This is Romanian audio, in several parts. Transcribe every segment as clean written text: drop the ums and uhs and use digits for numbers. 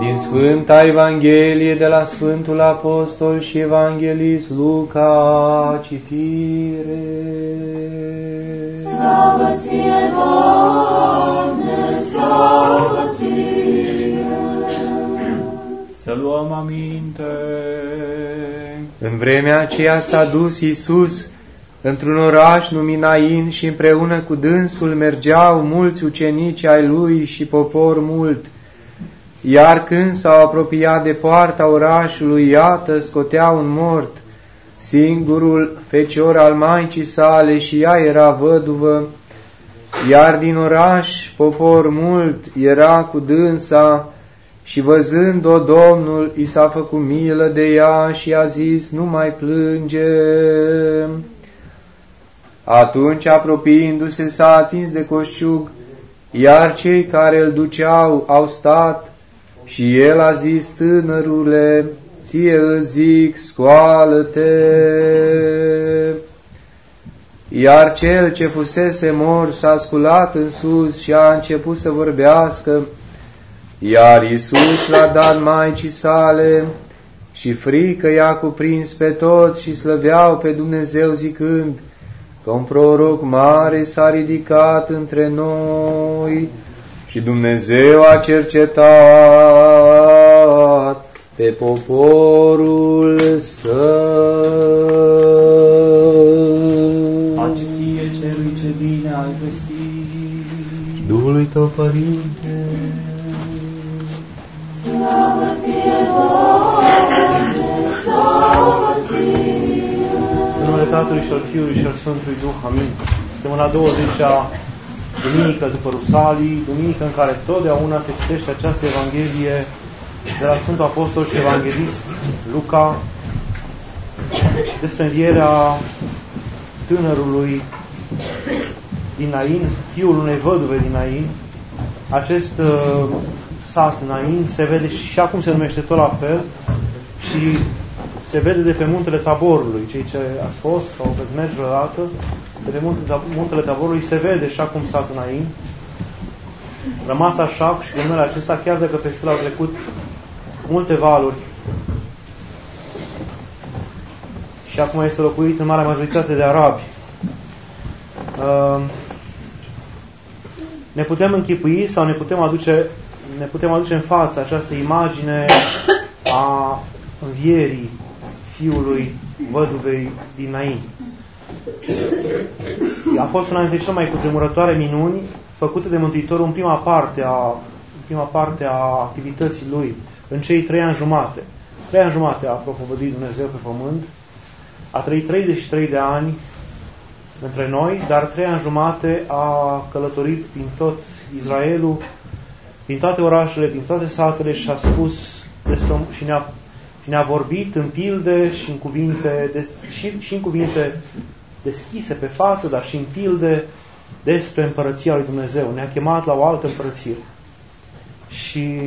Din Sfânta Evanghelie de la Sfântul Apostol și Evanghelist Luca, citire. Slavă ție, Doamne, slavă ție! Să luăm aminte. În vremea aceea s-a dus Iisus într-un oraș numit Nain și împreună cu dânsul mergeau mulți ucenici ai lui și popor mult. Iar când s-au apropiat de poarta orașului, iată, scotea un mort, singurul fecior al maicii sale, și ea era văduvă, iar din oraș popor mult era cu dânsa, și văzând-o Domnul, i s-a făcut milă de ea și a zis: nu mai plânge. Atunci, apropiindu-se, s-a atins de coșciug, iar cei care îl duceau au stat, și el a zis: tânărule, ție îți zic, scoală-te. Iar cel ce fusese mort s-a sculat în sus și a început să vorbească, iar Iisus l-a dat maicii sale, și frică i-a cuprins pe toți și slăveau pe Dumnezeu zicând că un proroc mare s-a ridicat între noi. Și Dumnezeu a cercetat pe poporul său. Pace ție, celui ce bine ai vestit, Duhului tău, Părinte. Slavă ție, Doamne, slavă ție! în numele Tatălui și al Fiului și al Sfântului Duh. Amin. Suntem la 20-a duminică după Rusalii, duminică în care totdeauna se citește această Evanghelie de la Sfântul Apostol și Evanghelist Luca despre învierea tânărului din Nain, fiul unei văduve din Nain. Acest sat Nain se vede și acum se numește tot la fel și se vede de pe muntele Taborului. Cei ce ați fost sau veți merge vreodată, de pe muntele Taborului se vede și acum satul Nain. Rămas așa și numele acesta, chiar dacă peste el au trecut multe valuri și acum este locuit în marea majoritate de arabi. Ne putem închipui sau ne putem aduce în față această imagine a învierii fiului văduvei din Nain. A fost una dintre cele mai cutremurătoare minuni făcute de Mântuitorul în prima parte a activității lui, în cei 3 ani jumate. 3 ani jumate a propovăduit Dumnezeu pe pământ, a trăit 33 de ani între noi, dar 3 ani jumate a călătorit prin tot Israelul, prin toate orașele, prin toate satele și a spus și ne-a vorbit în pilde și în cuvinte deschise pe față, dar și în pilde despre împărăția lui Dumnezeu. Ne-a chemat la o altă împărăție. Și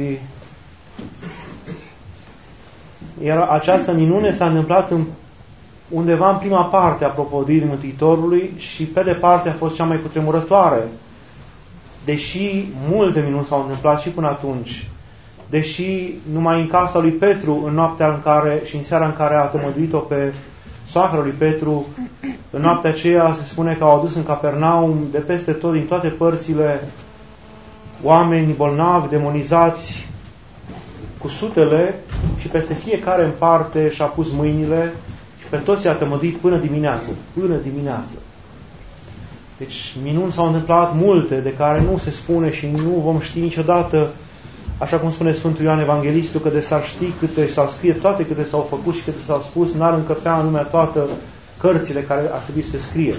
iar această minune s-a întâmplat undeva în prima parte a propovăduirii Mântuitorului și pe departe a fost cea mai cutremurătoare. Deși multe minuni s-au întâmplat și până atunci, deși numai în casa lui Petru, în noaptea în care și în seara în care a tămăduit-o pe soacra lui Petru, în noaptea aceea se spune că au adus în Capernaum de peste tot, din toate părțile, oameni bolnavi, demonizați, cu sutele, și peste fiecare în parte și-a pus mâinile și pe toți i-a tămăduit până dimineață. Până dimineață. Deci minuni s-au întâmplat multe, de care nu se spune și nu vom ști niciodată, așa cum spune Sfântul Ioan Evanghelistul, că de s-ar ști câte s-au scrie toate câte s-au făcut și câte s-au spus, n-ar încăpea în lumea toată cărțile care ar trebui să se scrie.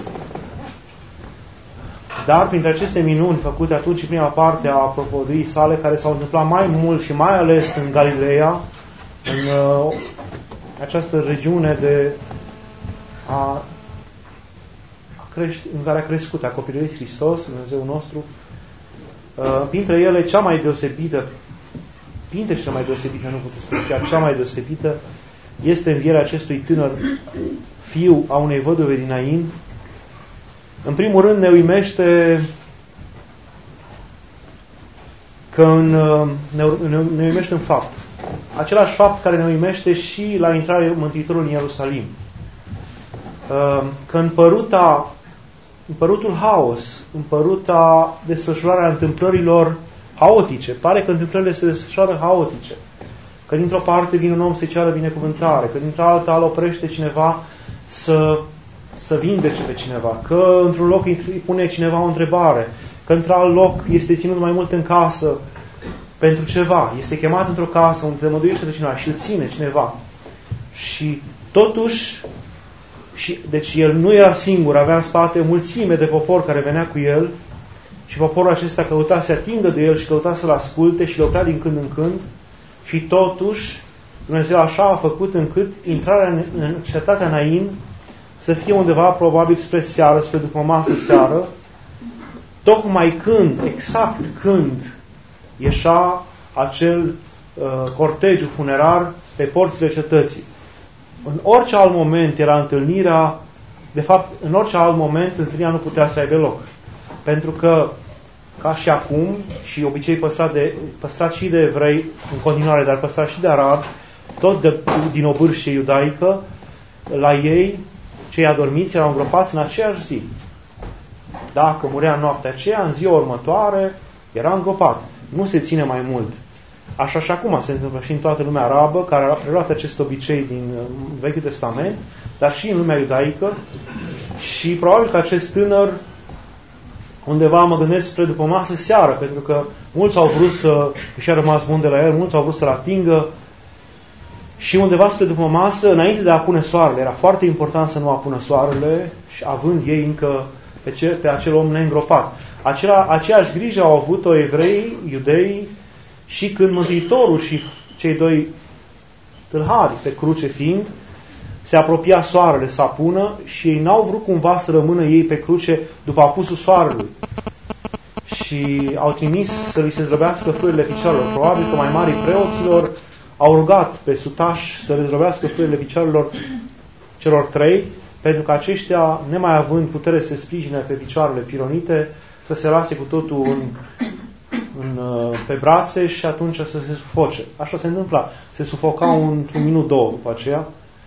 Dar printre aceste minuni făcute atunci în prima parte a propovăduirii sale, care s-au întâmplat mai mult și mai ales în Galileea, în această regiune în care a crescut, a copilărit Hristos, Dumnezeu nostru, printre ele cea mai deosebită, nu pot spune, chiar cea mai deosebită, este învierea acestui tânăr fiu a unei văduve din Nain. În primul rând ne uimește că că ne uimește în fapt. Același fapt care ne uimește și la intrarea Mântuitorului în Ierusalim. Că împărutul haos, împăruta desfășurarea întâmplărilor haotice, pare că întâmplările se desfășoară haotice, că dintr-o parte vine un om să-i ceară binecuvântare, că dintr-o altă îl oprește cineva să vindece pe cineva, că într-un loc îi pune cineva o întrebare, că într-alt loc este ținut mai mult în casă pentru ceva, este chemat într-o casă unde tămăduiește de cineva și îl ține cineva. Și totuși, deci el nu era singur, avea în spate o mulțime de popor care venea cu el și poporul acesta căuta să se atingă de el și căuta să-l asculte și le oprea din când în când și totuși Dumnezeu așa a făcut încât intrarea în cetatea Nain să fie undeva probabil spre seară, spre după masă seară, tocmai exact când ieșea acel cortegiu funerar pe porțile cetății. În orice alt moment era întâlnirea, de fapt, în orice alt moment întâlnirea nu putea să aibă loc. Pentru că, ca și acum, și obicei păstrat și de evrei în continuare, dar păstrat și de arabi, tot din o bârșie iudaică, la ei, cei adormiți erau îngropați în aceeași zi. Dacă murea în noaptea aceea, în ziua următoare, era îngropat. Nu se ține mai mult. Așa și acum se întâmplă și în toată lumea arabă, care a preluat acest obicei din Vechiul Testament, dar și în lumea iudaică. Și probabil că acest tânăr, undeva mă gândesc spre după masă seară, pentru că mulți au vrut și-a rămas bun de la el, mulți au vrut să-l atingă, și undeva spre după masă, înainte de a pune soarele, era foarte important să nu apună soarele, și având ei încă pe acel om neîngropat. Aceeași grijă au avut-o evrei, iudei, și când Mântuitorul și cei doi tâlhari pe cruce fiind, se apropia soarele să apună și ei n-au vrut cumva să rămână ei pe cruce după apusul soarelui. Și au trimis să li se zdrobească frâiele picioarelor. Probabil că mai marii preoților au rugat pe sutași să le zdrobească frâiele picioarelor celor trei, pentru că aceștia, nemai având putere să se sprijine pe picioarele pironite, să se lase cu totul pe brațe și atunci să se sufoce. Așa se întâmpla. Se sufocau într-un minut, două după aceea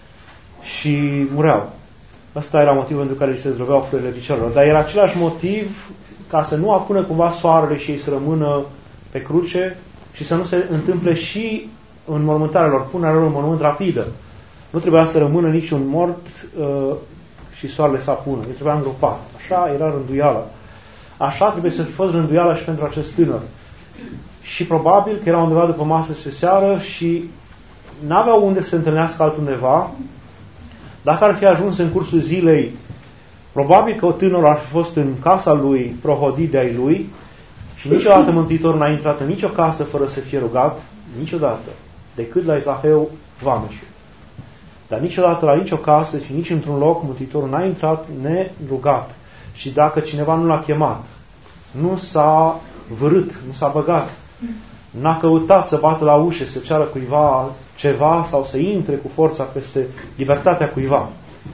și mureau. Ăsta era motivul pentru care îi se zdrobeau frâiele picioarelor. Dar era același motiv ca să nu apună cumva soarele și ei să rămână pe cruce și să nu se întâmple și în mormântarea lor, punerea lor în mormânt rapidă. Nu trebuia să rămână niciun mort și soarele să apună. El trebuia îngropat. Așa era rânduiala. Așa trebuie să fi fost rânduiala și pentru acest tânăr. Și probabil că era undeva după masă spre seară și n-aveau unde să se întâlnească altundeva. Dacă ar fi ajuns în cursul zilei, probabil că tânărul ar fi fost în casa lui, prohodit de ai lui, și niciodată Mântuitorul n-a intrat în nicio casă fără să fie rugat, niciodată, decât la Zaheu vameșul. Dar niciodată la nicio casă și nici într-un loc Mântuitorul n-a intrat nerugat. Și dacă cineva nu l-a chemat, nu s-a vârât, nu s-a băgat, n-a căutat să bată la ușă, să ceară cuiva ceva sau să intre cu forța peste libertatea cuiva.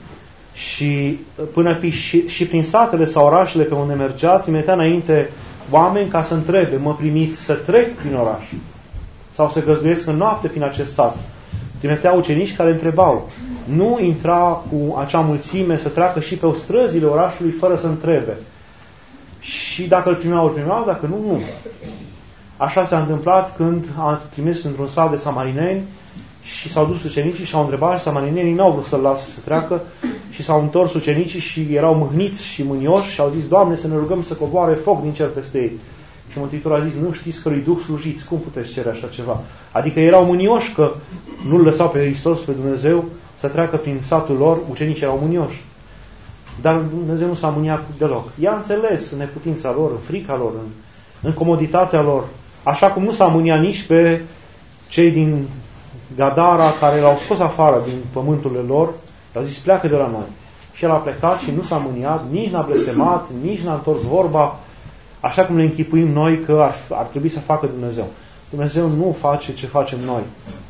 Și până și prin satele sau orașele pe unde mergea, trimitea înainte oameni ca să întrebe, mă primiți să trec prin oraș? Sau să găzduiesc în noapte prin acest sat? Trimitea ucenici care întrebau. Nu intra cu acea mulțime să treacă și pe străzile orașului fără să întrebe. Și dacă îl primeau, dacă nu. Așa s-a întâmplat când a trimis într-un sat de samarineni și s-au dus ucenicii și au întrebat și samarinenii n-au vrut să-l lase să treacă și s-au întors ucenicii și erau mâhniți și mânioși și au zis, Doamne, să ne rugăm să coboare foc din cer peste ei. Și Mântuitorul a zis, nu știți cărui duh slujiți, cum puteți cere așa ceva? Adică erau mânioși că nu-L lăsau pe Hristos, pe Dumnezeu, să treacă prin satul lor, ucenicii erau mânioși. Dar Dumnezeu nu s-a mâniat deloc. I-a înțeles în neputința lor, în frica lor, în comoditatea lor. Așa cum nu s-a mâniat nici pe cei din Gadara care l-au scos afară din pământurile lor, i-au zis, pleacă de la noi. Și el a plecat și nu s-a mâniat, nici n-a blestemat, nici n-a întors vorba, așa cum ne închipuim noi că ar trebui să facă Dumnezeu. Dumnezeu nu face ce facem noi.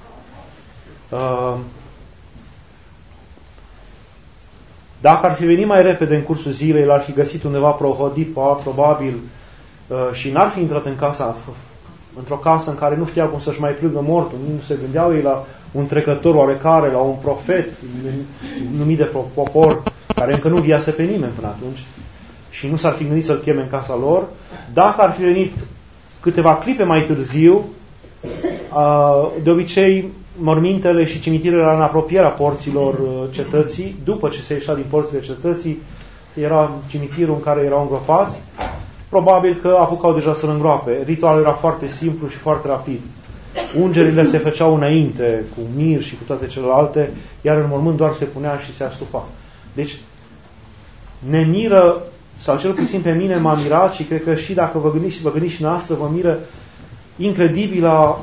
Dacă ar fi venit mai repede în cursul zilei, l-ar fi găsit undeva prohodit, probabil, și n-ar fi intrat în casa într-o casă în care nu știau cum să-și mai plângă mortul, nu se gândeau ei la un trecător oarecare, la un profet numit de popor, care încă nu viase pe nimeni până atunci și nu s-ar fi gândit să-l cheme în casa lor. Dacă ar fi venit câteva clipe mai târziu, de obicei mormintele și cimitirele erau în apropierea porților cetății. După ce se ieșea din porțile cetății, era cimitirul în care erau îngropați. Probabil că apucau deja să-l îngroape. Ritualul era foarte simplu și foarte rapid. Ungerile se făceau înainte, cu mir și cu toate celelalte, iar în mormânt doar se punea și se astupa. Deci, ne miră, sau cel puțin pe mine m-a mirat și cred că și dacă vă gândiți și noastră, vă miră incredibilă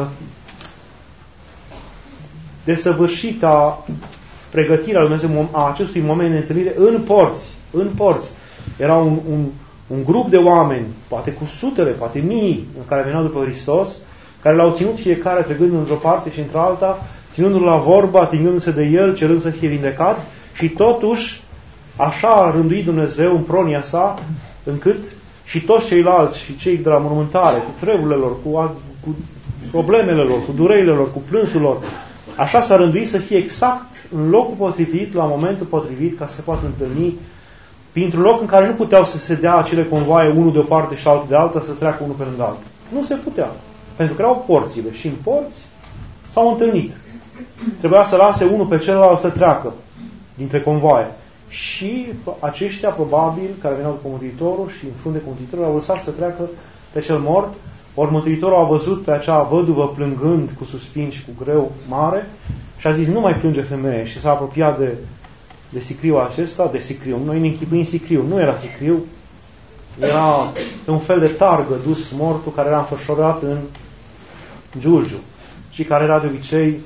desăvârșită pregătirea lui Dumnezeu a acestui moment de întâlnire în porți. Era un grup de oameni, poate cu sutele, poate mii, în care veneau după Hristos, care l-au ținut fiecare trecând într-o parte și într-alta, ținându-l la vorbă, atingându-se de el, cerând să fie vindecat, și totuși așa a rânduit Dumnezeu în pronia sa, încât și toți ceilalți și cei de la mormântare, cu treburile lor, cu problemele lor, cu durerile lor, cu plânsul lor, așa s-a rânduit să fie exact în locul potrivit, la momentul potrivit, ca să se poată întâlni printr-un loc în care nu puteau să se dea acele convoaie, unul de o parte și altul de alta, să treacă unul pe lângă altul. Nu se putea. Pentru că erau porțile și în porți s-au întâlnit. Trebuia să lase unul pe celălalt să treacă dintre convoaie. Și aceștia, probabil, care veneau după Mântuitorul și în frunte cu Mântuitorul, au lăsat să treacă pe cel mort. Ori Mântuitorul a văzut pe acea văduvă plângând cu suspin și cu greu mare și a zis: nu mai plânge, femeie. Și s-a apropiat de sicriul acesta, de sicriu. Noi ne închipuim sicriu. Nu era sicriu, era un fel de targă dus mortul, care era înfășurat în giulgiu și care era de obicei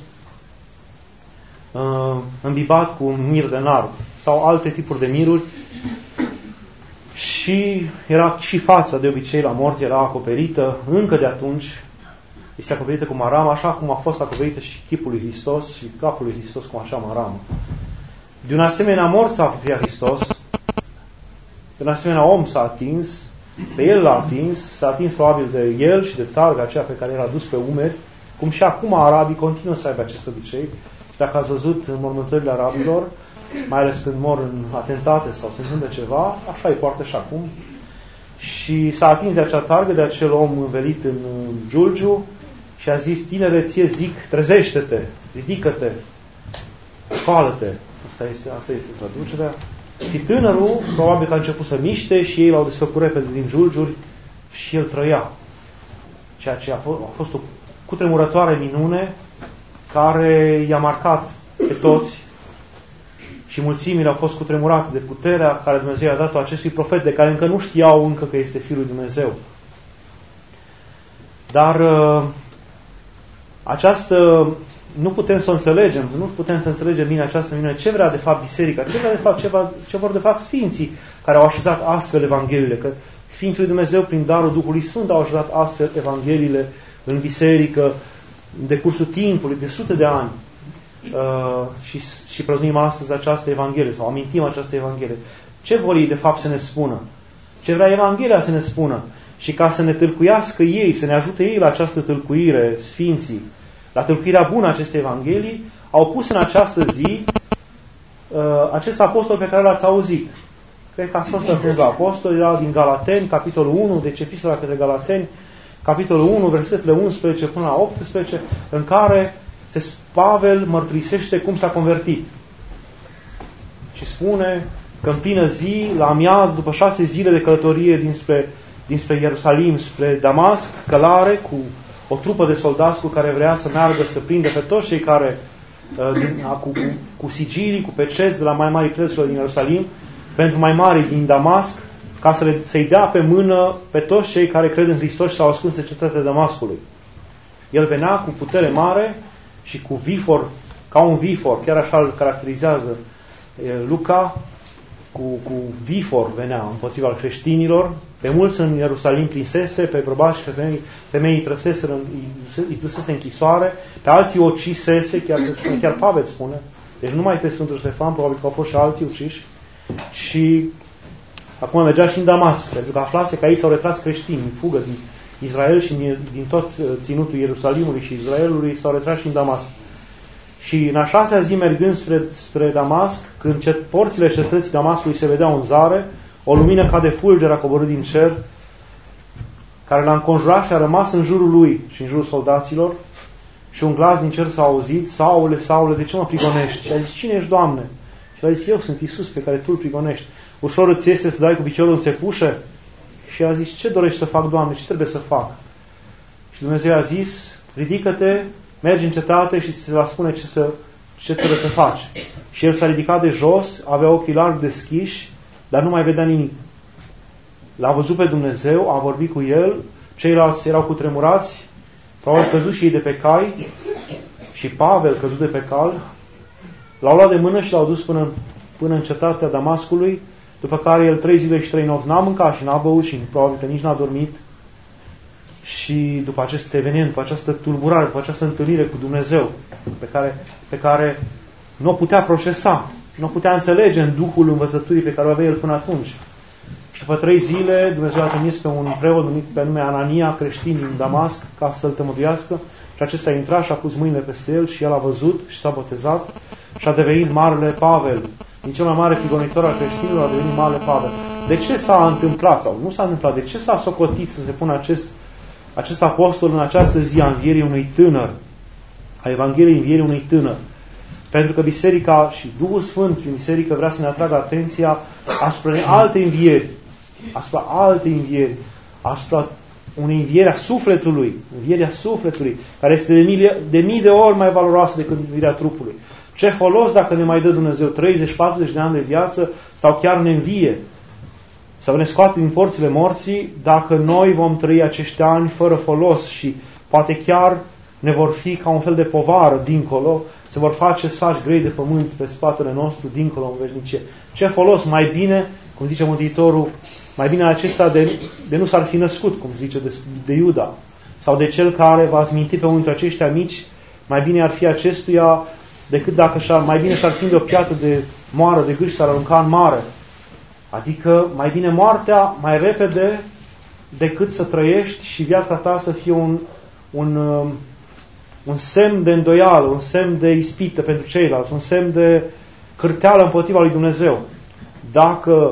îmbibat cu mir de nard sau alte tipuri de miruri. Și era și fața, de obicei, la mort era acoperită, încă de atunci este acoperită cu maramă, așa cum a fost acoperită și chipul lui Hristos și capul lui Hristos cu așa maramă. De un asemenea mort s-a apropiat Hristos, de un asemenea om s-a atins, pe el l-a atins, s-a atins probabil de el și de targa aceea pe care era dus pe umeri, cum și acum arabii continuă să aibă acest obicei. Și dacă ați văzut în mormântările arabilor, mai ales când mor în atentate sau se întâmplă ceva, așa îi poartă și acum. Și s-a atins de acea targă, de acel om învelit în giulgiu și a zis: tinere, ție zic, trezește-te, ridică-te, scoală-te. Asta este traducerea. Și tânărul probabil că a început să miște și ei l-au desfăcut repede din giulgiuri și el trăia. Ceea ce a fost o cutremurătoare minune care i-a marcat pe toți și mulțimile au fost cutremurate de puterea care Dumnezeu i-a dat-o acestui profet, de care încă nu știau încă că este Fiul lui Dumnezeu. Dar nu putem să o înțelegem, nu putem să înțelegem bine această minune. Ce vrea de fapt biserica? Ce vrea de fapt, ce vor de fapt sfinții care au așezat astfel evangheliile? Că Sfinții lui Dumnezeu, prin darul Duhului Sfânt, au așezat astfel evangheliile în biserică în decursul timpului, de sute de ani. Și prăznuim astăzi această Evanghelie sau amintim această Evanghelie. Ce vor ei de fapt să ne spună? Ce vrea Evanghelia să ne spună? Și ca să ne tâlcuiască ei, să ne ajute ei la această tâlcuire, Sfinții, la tâlcuirea bună a acestei Evanghelii, au pus în această zi acest apostol pe care l-ați auzit. Cred că ați fost atent la apostol, era din Galateni, capitolul 1, deci Epistola către Galateni, capitolul 1, versetele 11 până la 18, în care Pavel mărturisește cum s-a convertit. Și spune că în plină zi, la amiaz, după 6 zile de călătorie dinspre Ierusalim, spre Damasc, călare, cu o trupă de soldați cu care vrea să meargă să prindă pe toți cei care cu sigilii, cu peceți de la mai mari prețurilor din Ierusalim, pentru mai mari din Damasc, ca să-i dea pe mână pe toți cei care cred în Hristos și s-au ascuns în cetatea Damascului. El venea cu putere mare și cu vifor, ca un vifor, chiar așa îl caracterizează Luca, cu vifor venea împotriva creștinilor. Pe mulți în Ierusalim prinsese, pe bărbați și femei îi trăsese, îi dusese închisoare, pe alții o ucisese, chiar Pavel spune, deci numai pe Sfântul Ștefan, probabil că au fost și alții uciși. Și acum mergea și în Damasc, pentru că aflase că aici s-au retras creștini în fugă Israel și din tot ținutul Ierusalimului și Israelului s-au retras și în Damasc. Și în a 6-a zi, mergând spre Damasc, când porțile cetății Damascului se vedeau în zare, o lumină ca de fulger a coborât din cer, care l-a înconjurat și a rămas în jurul lui și în jurul soldaților, și un glas din cer s-a auzit: Saule, Saule, de ce mă prigonești? Și a zis: cine ești, Doamne? Și a zis: eu sunt Iisus pe care tu îl prigonești. Ușor îți este să dai cu piciorul în țepușă? Și a zis: ce dorești să fac, Doamne? Ce trebuie să fac? Și Dumnezeu a zis: ridică-te, mergi în cetate și se va spune ce trebuie să faci. Și el s-a ridicat de jos, avea ochii larg deschiși, dar nu mai vedea nimic. L-a văzut pe Dumnezeu, a vorbit cu el, ceilalți erau cutremurați, probabil căzut și ei de pe cai, și Pavel căzut de pe cal, l-au luat de mână și l-au dus până în cetatea Damascului, după care el 3 zile și 3 nopți n-a mâncat și n-a băut și probabil că nici n-a dormit. Și după acest eveniment, după această tulburare, după această întâlnire cu Dumnezeu, pe care nu o putea procesa, nu o putea înțelege în duhul învățăturii pe care o avea el până atunci. Și după 3 zile, Dumnezeu a trimis pe un preot numit pe nume Anania, creștin din Damasc, ca să-l tămăduiască, și acesta a intrat și a pus mâinile peste el și el a văzut și s-a botezat și a devenit Marele Pavel. Din cel mai mare prigonitor al creștinilor a devenit Marele Pavel. De ce s-a întâmplat sau nu s-a întâmplat? De ce s-a socotit să se pună acest apostol în această zi a învierii unui tânăr, a Evangheliei învierii unui tânăr? Pentru că Biserica și Duhul Sfânt prin Biserică vrea să ne atragă atenția asupra alte învieri, asupra unei învieri a sufletului, care este de mii de ori mai valoroasă decât învierea trupului. Ce folos dacă ne mai dă Dumnezeu 30-40 de ani de viață sau chiar ne învie sau ne scoate din porțile morții, dacă noi vom trăi acești ani fără folos și poate chiar ne vor fi ca un fel de povară dincolo, se vor face saci grei de pământ pe spatele nostru dincolo în veșnicie. Ce folos? Mai bine, cum zice Mântuitorul, mai bine acesta de nu s-ar fi născut, cum zice de Iuda, sau de cel care va minti pe unul dintre aceștia mici, mai bine ar fi acestuia decât dacă mai bine și-ar prinde o piatră de moară de gât și s-ar arunca în mare. Adică mai bine moartea mai repede decât să trăiești și viața ta să fie un semn de îndoială, un semn de ispită pentru ceilalți, un semn de cârteală împotriva lui Dumnezeu. Dacă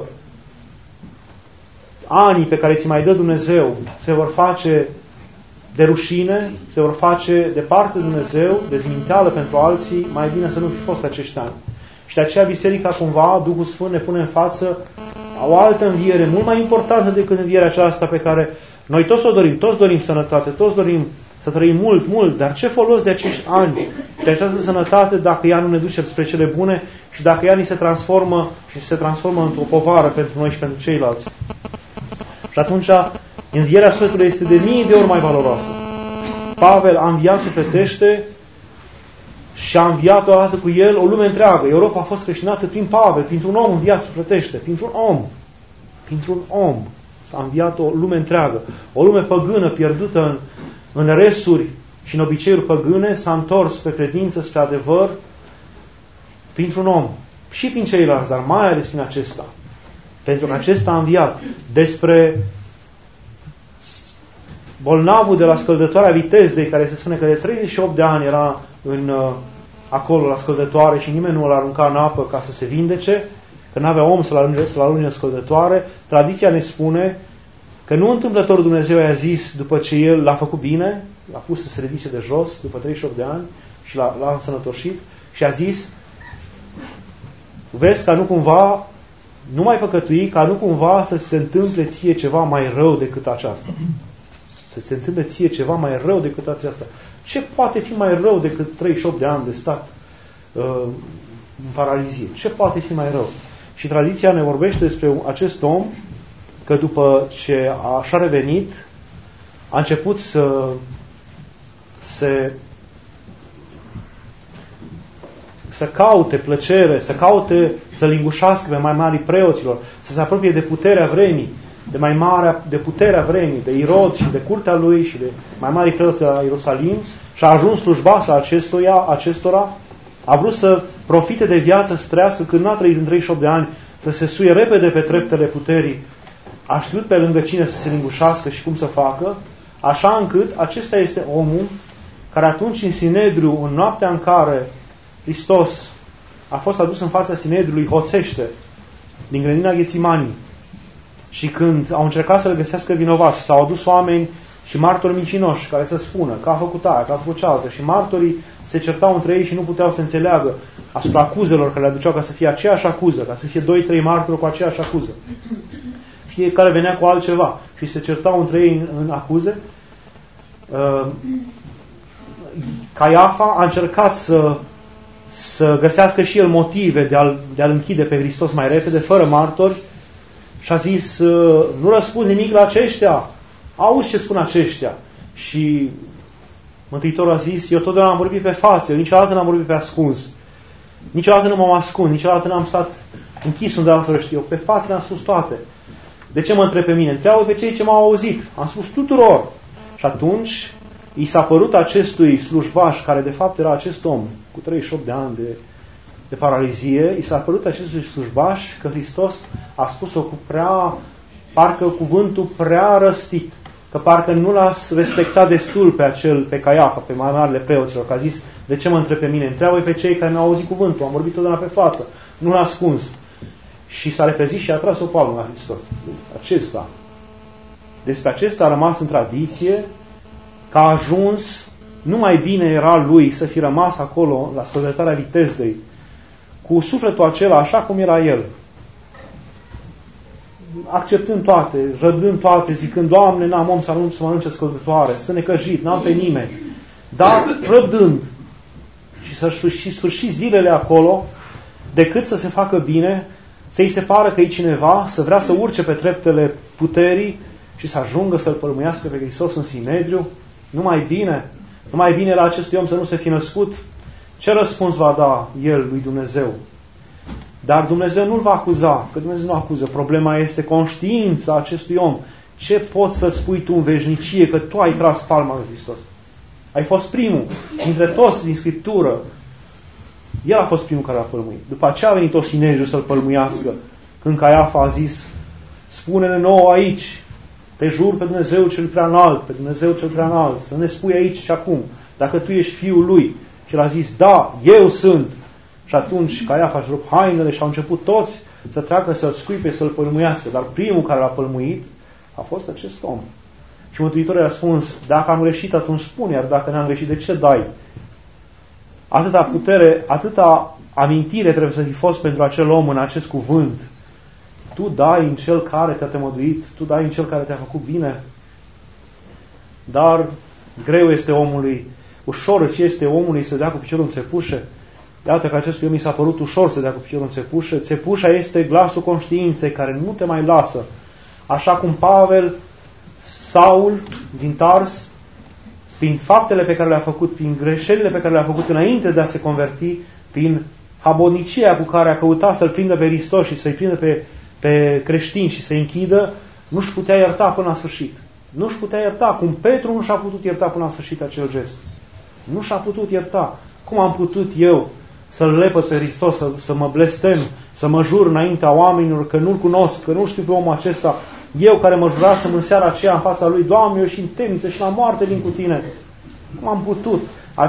anii pe care ți mai dă Dumnezeu se vor face de rușine, se vor face departe de Dumnezeu, dezminteală pentru alții, mai bine să nu fi fost acești ani. Și de aceea Biserica cumva, Duhul Sfânt ne pune în față o altă înviere, mult mai importantă decât învierea aceasta pe care noi toți o dorim, toți dorim sănătate, toți dorim să trăim mult, mult, dar ce folos de acești ani, de această sănătate, dacă ea nu ne duce spre cele bune și dacă ea ni se transformă într-o povară pentru noi și pentru ceilalți. Și atunci, învierea sufletului este de mii de ori mai valoroasă. Pavel a înviat sufletește și a înviat odată cu el o lume întreagă. Europa a fost creștinată prin Pavel, printr-un om înviat sufletește, printr-un om. S-a înviat o lume întreagă. O lume păgână, pierdută în resuri și în obiceiuri păgâne, s-a întors pe credință spre adevăr printr-un om. Și prin ceilalți, dar mai ales prin acesta. Pentru că acesta a înviat. Despre bolnavul de la scăldătoarea Vitezdei, care se spune că de 38 de ani era acolo la scăldătoare și nimeni nu îl arunca în apă ca să se vindece, că n-avea om să-l arunce în scăldătoare, tradiția ne spune că nu întâmplător Dumnezeu i-a zis, după ce el l-a făcut bine, l-a pus să se ridice de jos după 38 de ani și l-a însănătoșit și a zis: vezi ca nu cumva, nu mai păcătui, ca nu cumva să se întâmple ție ceva mai rău decât aceasta. Să se întâmple ție ceva mai rău decât aceasta. Ce poate fi mai rău decât 38 de ani de stat în paralizie? Ce poate fi mai rău? Și tradiția ne vorbește despre acest om că după ce și-a revenit, a început să caute plăcere, să caute să lingușească pe mai mari preoților, să se apropie de puterea vremii, de puterea vremii, de Irod și de curtea lui și de mai mari preoți de la Ierusalim, și a ajuns slujbașa acestora, a vrut să profite de viață, să trăiască când n-a trăit în 38 de ani, să se suie repede pe treptele puterii, a știut pe lângă cine să se lingușească și cum să facă, Așa încât acesta este omul care atunci în Sinedriu, în noaptea în care Hristos a fost adus în fața Sinedriului, hoțește din grădina Ghețimanii. Și când au încercat să-l găsească vinovat și s-au adus oameni și martori mincinoși care să spună că a făcut aia, că a făcut cealaltă, și martorii se certau între ei și nu puteau să înțeleagă asupra acuzelor care le aduceau, ca să fie aceeași acuză, ca să fie 2-3 martori cu aceeași acuză. Fiecare venea cu altceva și se certau între ei în acuze. Caiafa a încercat să găsească și el motive de a-l închide pe Hristos mai repede, fără martori, și a zis: nu răspund nimic la aceștia, auzi ce spun aceștia. Și Mântuitorul a zis: eu totdeauna am vorbit pe față, eu niciodată n-am vorbit pe ascuns, niciodată nu m-am ascuns, niciodată n-am stat închis unde alții știu, eu pe față le-am spus toate. De ce mă întreb pe mine? Întreabă pe cei ce m-au auzit. Am spus tuturor. Și atunci i s-a părut acestui slujbaș, care de fapt era acest om cu 38 de ani de paralizie, i s-a părut acestui slujbaș că Hristos a spus-o cu parcă cuvântul prea răstit, că parcă nu l-a respectat destul pe Caiafa, pe mai marele preoților, că a zis: de ce mă întreb pe mine? Întreabă pe cei care mi-au auzit cuvântul, am vorbit totdeauna pe față, nu l-a ascuns. Și s-a repezit și a tras o palmă la Hristos. Despre acesta a rămas în tradiție că a ajuns, nu mai bine era lui să fi rămas acolo la scăldătarea Vitezdei, cu sufletul acela așa cum era el, acceptând toate, răbdând toate, zicând: Doamne, n-am om să mănânce scăldătoare, să necăjit, n-am pe nimeni, dar răbdând și să-și sfârși zilele acolo, decât să se facă bine, să-i se pară că e cineva, să vrea să urce pe treptele puterii și să ajungă să-L pălmuiască pe Hristos în Sinedriu. Numai bine la acestui om să nu se fi născut. Ce răspuns va da el lui Dumnezeu? Dar Dumnezeu nu-l va acuza, că Dumnezeu nu acuză. Problema este conștiința acestui om. Ce poți să spui tu în veșnicie că tu ai tras palma lui Hristos? Ai fost primul dintre toți din Scriptură. El a fost primul care l-a pălmuit. După aceea a venit o Sinedriu să-l pălmuiască. Când Caiafa a zis: spune-ne nouă aici, te jur pe Dumnezeu cel prea înalt, pe Dumnezeu cel prea înalt, să ne spui aici și acum, dacă tu ești Fiul lui. Și el a zis: da, eu sunt. Și atunci Caiafa și-a rupt hainele și au început toți să treacă să-l scuipe, să-l pălmuiască. Dar primul care l-a pălmuit a fost acest om. Și Mântuitorul i-a spus: dacă am greșit, atunci spune, iar dacă n-am greșit, de ce dai? Atâta putere, atâta amintire trebuie să fi fost pentru acel om în acest cuvânt. Tu dai în cel care te-a temăduit, tu dai în cel care te-a făcut bine. Dar greu este omului, ușor îți este omului să dea cu piciorul în țepușă. Iată că acestui om i s-a părut ușor să dea cu piciorul în țepușă. Țepușa este glasul conștiinței care nu te mai lasă. Așa cum Saul din Tars, prin faptele pe care le-a făcut, prin greșelile pe care le-a făcut înainte de a se converti, prin habonicia cu care a căutat să-L prindă pe Hristos și să-i prindă pe creștini și să-i închidă, nu-și putea ierta până la sfârșit. Nu-și putea ierta, cum Petru nu și-a putut ierta până la sfârșit acel gest. Nu și-a putut ierta. Cum am putut eu să-L lepăd pe Hristos, să mă blestem, să mă jur înaintea oamenilor că nu-L cunosc, că nu știu pe omul acesta, eu care mă jurasem în seara aceea în fața Lui: Doamne, eu și în temniță și la moarte vin cu Tine. Cum am putut?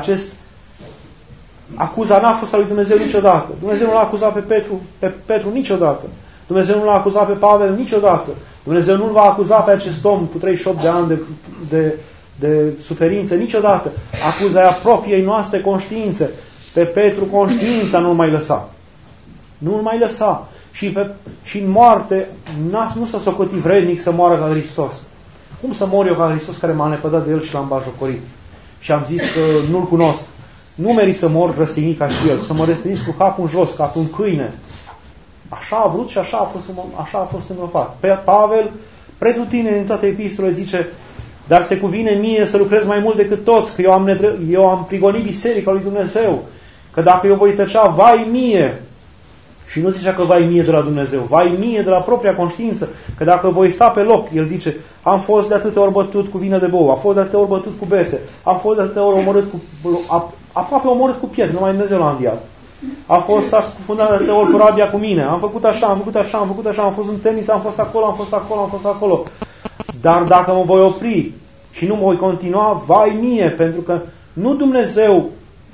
Acuza n-a fost a lui Dumnezeu niciodată. Dumnezeu nu l-a acuzat pe Petru niciodată. Dumnezeu nu l-a acuzat pe Pavel niciodată. Dumnezeu nu-l va acuza pe acest om cu 38 de ani de suferință niciodată. Acuza ea propriei noastre conștiințe. Pe Petru conștiința nu-l mai lăsa. Nu-l mai lăsa. Și în moarte nu s-a socotit vrednic să moară ca Hristos. Cum să mor eu ca Hristos care m-a lepădat de El și l-am bajocorit? Și am zis că nu-L cunosc. Nu meri să mor răstignit ca și El, să mă răstigniți cu capul în jos, ca un câine. Așa a vrut și așa a fost îngropat. Pe Pavel, pretutine din toate epistolele, zice: dar se cuvine mie să lucrez mai mult decât toți, că eu am prigonit biserica lui Dumnezeu, că dacă eu voi tăcea, vai mie. Și nu zicea că vai mie de la Dumnezeu, vai mie de la propria conștiință, că dacă voi sta pe loc, el zice: am fost de atâtea ori bătut cu vină de bou, am fost de atâtea ori bătut cu bețe, am fost de atâtea ori aproape omorât cu pietre, numai Dumnezeu l-a înviat. S-a scufundat de atâtea ori cu rabia cu mine, am făcut așa, am fost în temniță, am fost acolo. Dar dacă mă voi opri și nu voi continua, vai mie, pentru că nu Dumnezeu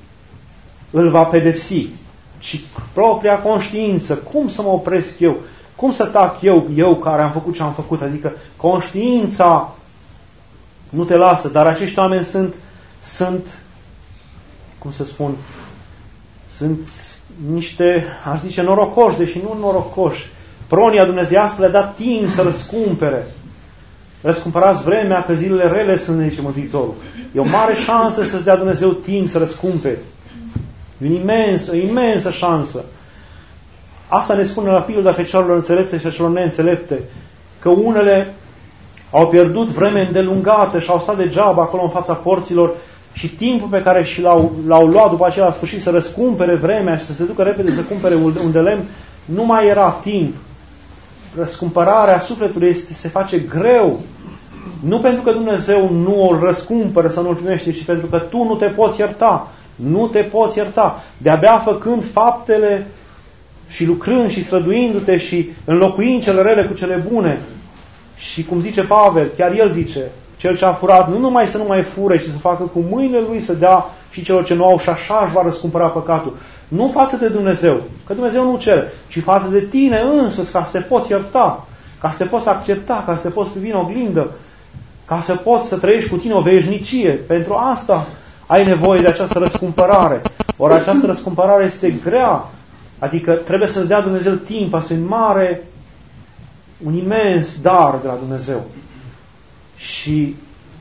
îl va pedepsi, ci propria conștiință. Cum să mă opresc eu? Cum să tac eu care am făcut ce am făcut? Adică conștiința nu te lasă, dar acești oameni sunt cum să spun, sunt niște, aș zice, norocoși, deși nu norocoși. Pronia dumnezeiască le-a dat timp să răscumpere. Răscumpărați vremea, că zilele rele sunt, zice Mântuitorul. E o mare șansă să-ți dea Dumnezeu timp să răscumperi. E o imensă șansă. Asta ne spune la pilda fecioarelor înțelepte și a celor neînțelepte, că unele au pierdut vreme îndelungată și au stat degeaba acolo în fața porților și timpul pe care și l-au luat după aceea la sfârșit să răscumpere vremea și să se ducă repede să cumpere un de lemn, nu mai era timp. Răscumpărarea sufletului se face greu. Nu pentru că Dumnezeu nu o răscumpără să nu-l primește, ci pentru că tu nu te poți ierta. Nu te poți ierta. De-abia făcând faptele și lucrând și străduindu-te și înlocuind cele rele cu cele bune. Și cum zice Pavel, chiar el zice, cel ce a furat, nu numai să nu mai fure, ci să facă cu mâinile lui să dea și celor ce nu au și așa își va răscumpăra păcatul. Nu față de Dumnezeu, că Dumnezeu nu cere, ci față de tine însuți, ca să te poți ierta, ca să te poți accepta, ca să te poți privi în oglindă, ca să poți să trăiești cu tine o veșnicie. Pentru asta ai nevoie de această răscumpărare. Ori această răscumpărare este grea, adică trebuie să-ți dea Dumnezeu timp, asta e un imens dar de la Dumnezeu. Și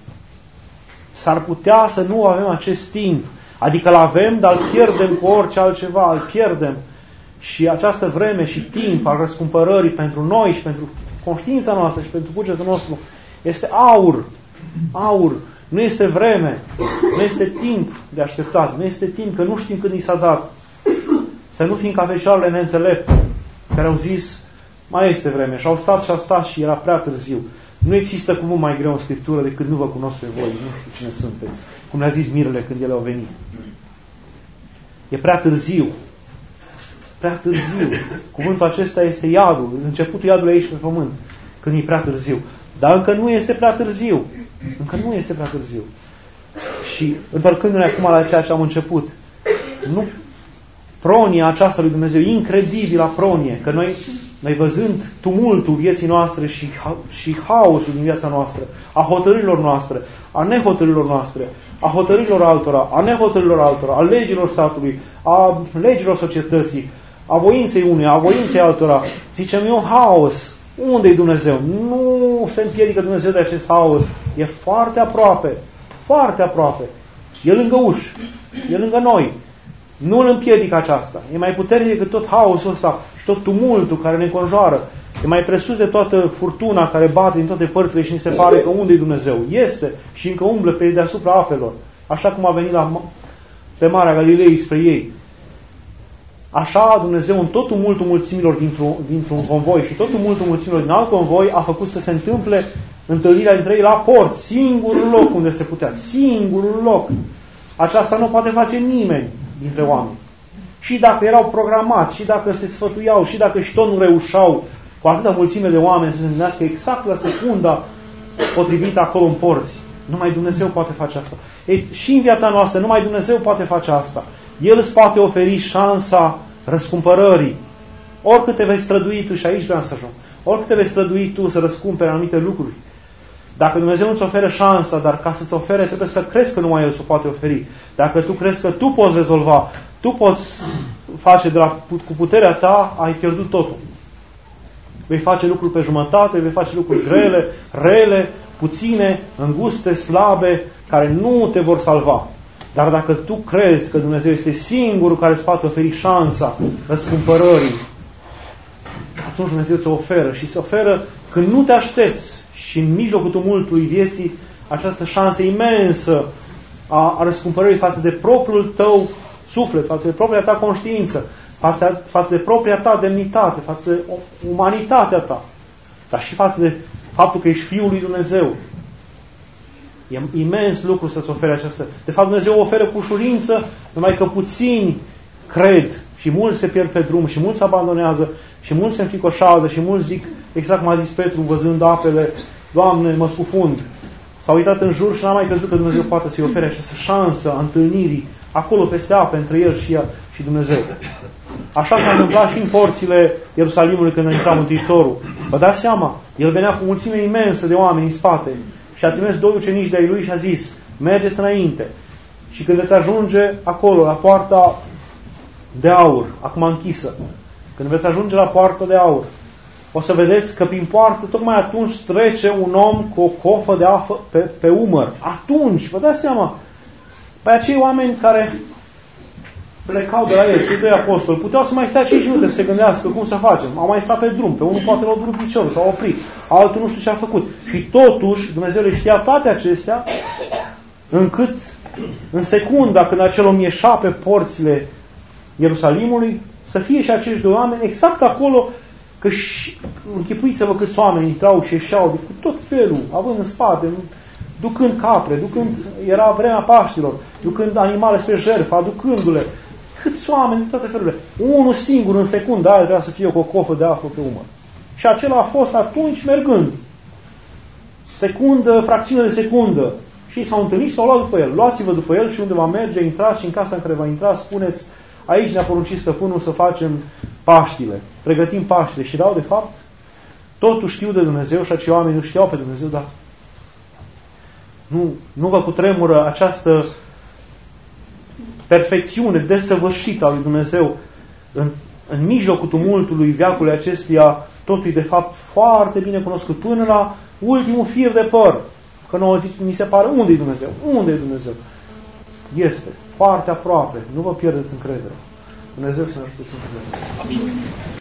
s-ar putea să nu avem acest timp. Adică l-avem, dar îl pierdem cu orice altceva, îl pierdem. Și această vreme și timp al răscumpărării pentru noi și pentru conștiința noastră și pentru bugetul nostru este aur. Aur. Nu este vreme. Nu este timp de așteptat. Nu este timp, că nu știm când i s-a dat. Să nu fim ca fecioarele neînțelepte, care au zis, mai este vreme. Și au stat și era prea târziu. Nu există cuvânt mai greu în Scriptură decât nu vă cunosc pe voi, nu știu cine sunteți. Cum le-a zis mirele când ele au venit. E prea târziu. Prea târziu. Cuvântul acesta este iadul. Începutul iadului aici pe pământ. Când e prea târziu. Dar încă nu este prea târziu. Încă nu este prea târziu. Și întorcându-ne acum la ceea ce am început. Nu pronia aceasta lui Dumnezeu, incredibilă pronie, că noi văzând tumultul vieții noastre și haosul din viața noastră, a hotărârilor noastre, a nehotărârilor noastre, a hotărârilor altora, a nehotărârilor altora, a legilor statului, a legilor societății, a voinței uneia, a voinței altora, zicem, e un haos. Unde-i Dumnezeu? Nu se împiedică Dumnezeu de acest haos. E foarte aproape. Foarte aproape. E lângă uși. E lângă noi. Nu îl împiedică aceasta. E mai puternic decât tot haosul ăsta și tot tumultul care ne înconjoară. E mai presus de toată furtuna care bate din toate părțile și ni se pare că unde e Dumnezeu? Este și încă umblă pe deasupra apelor. Așa cum a venit pe Marea Galilei spre ei. Așa Dumnezeu în tot tumultul mulțimilor dintr-un convoi și tot tumultul mulțimilor din alt convoi a făcut să se întâmple întâlnirea dintre ei la port. Singurul loc unde se putea. Singurul loc. Aceasta nu poate face nimeni dintre oameni. Și dacă erau programați, și dacă se sfătuiau, și dacă și tot nu reușeau cu atâta mulțime de oameni să se întâlnească exact la secunda potrivită acolo în porți. Numai Dumnezeu poate face asta. Ei, și în viața noastră, numai Dumnezeu poate face asta. El îți poate oferi șansa răscumpărării. Oricât te vei strădui tu, și aici vreau să ajung, oricât te vei strădui tu să răscumperi anumite lucruri, dacă Dumnezeu nu-ți oferă șansa, dar ca să-ți ofere, trebuie să crezi că numai El s-o poate oferi. Dacă tu crezi că tu poți rezolva, tu poți face cu puterea ta, ai pierdut totul. Vei face lucruri pe jumătate, vei face lucruri grele, rele, puține, înguste, slabe, care nu te vor salva. Dar dacă tu crezi că Dumnezeu este singurul care îți poate oferi șansa răscumpărării, atunci Dumnezeu ți-o oferă și se oferă când nu te aștepți și în mijlocul tumultului vieții această șansă imensă a răscumpărării față de propriul tău suflet, față de propria ta conștiință, față de propria ta demnitate, față de umanitatea ta, dar și față de faptul că ești Fiul lui Dumnezeu. E imens lucru să-ți ofere această. De fapt, Dumnezeu o oferă cu ușurință, numai că puțini cred și mulți se pierd pe drum și mulți abandonează și mulți se înfricoșează și mulți zic, exact cum a zis Petru, văzând apele, Doamne, mă scufund. s-a uitat în jur și n-a mai crezut că Dumnezeu poate să-i ofere această șansă a întâlnirii acolo peste ape între el și ea și Dumnezeu. Așa s-a întâmplat și în porțile Ierusalimului când a intrat Mântuitorul. Vă dați seama, el venea cu mulțime imensă de oameni în spate și a trimis 2 ucenici de-ai lui și a zis: mergeți înainte. Și când veți ajunge acolo, la poarta de aur, acum închisă, când veți ajunge la poarta de aur, o să vedeți că prin poartă, tocmai atunci, trece un om cu o cofă de apă pe umăr. Atunci, vă dați seama, pe acei oameni care plecau de la el, cei 2 apostoli, puteau să mai stea 5 minute să se gândească cum să facem. Au mai stat pe drum, pe unul poate l-a durut piciorul, s-a oprit, altul nu știu ce a făcut. Și totuși, Dumnezeu le știa toate acestea, încât în secunda când acel om ieșea pe porțile Ierusalimului, să fie și acești 2 oameni exact acolo, că închipuiți-vă câți oameni intrau și ieșeau cu tot felul, având în spate, ducând capre, ducând, era vremea Paștilor, ducând animale spre jertfă, aducându-le. Câți oameni din toate felurile. Unul singur în secundă aia trebuia să fie cu o cofă de apă pe umăr. Și acela a fost atunci mergând. Secundă, fracțiune de secundă. Și s-au întâlnit și s-au luat după el. Luați-vă după el și unde va merge, intrați și în casa în care va intra, spuneți: aici ne-a poruncit stăpânul să facem Paștile. Pregătim Paștile. Și erau, de fapt, totul știu de Dumnezeu și acei oameni nu știau pe Dumnezeu, dar nu vă cutremură această perfecțiune desăvârșită a lui Dumnezeu în mijlocul tumultului veacului acestuia, totul e de fapt foarte bine cunoscut, până la ultimul fir de păr. Că nouă zic, mi se pare, unde e Dumnezeu? Unde e Dumnezeu? Este foarte aproape. Nu vă pierdeți încrederea. Dumnezeu să ne ajute să încredem. Amin.